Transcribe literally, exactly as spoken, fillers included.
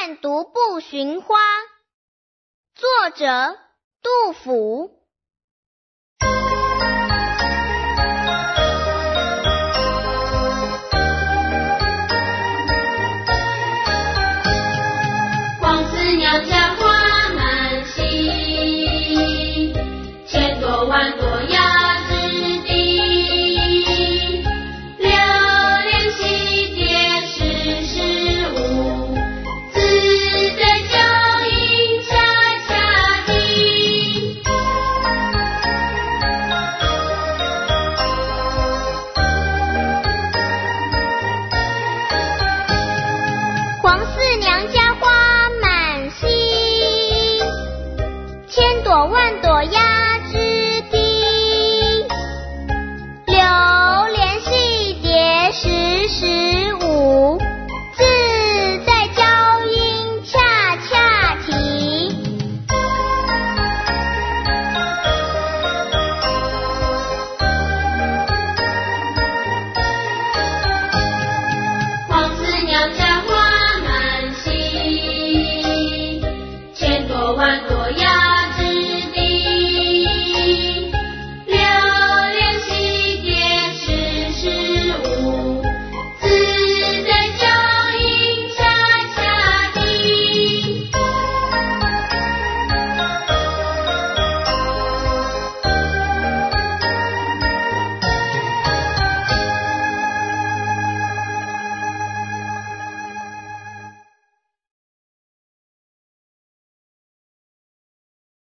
看独步寻花》，作者杜甫。 黄鹚鸟下花满溪，千朵万朵压枝底。流连戏蝶时时舞，自在娇莺恰恰啼。 黄鹚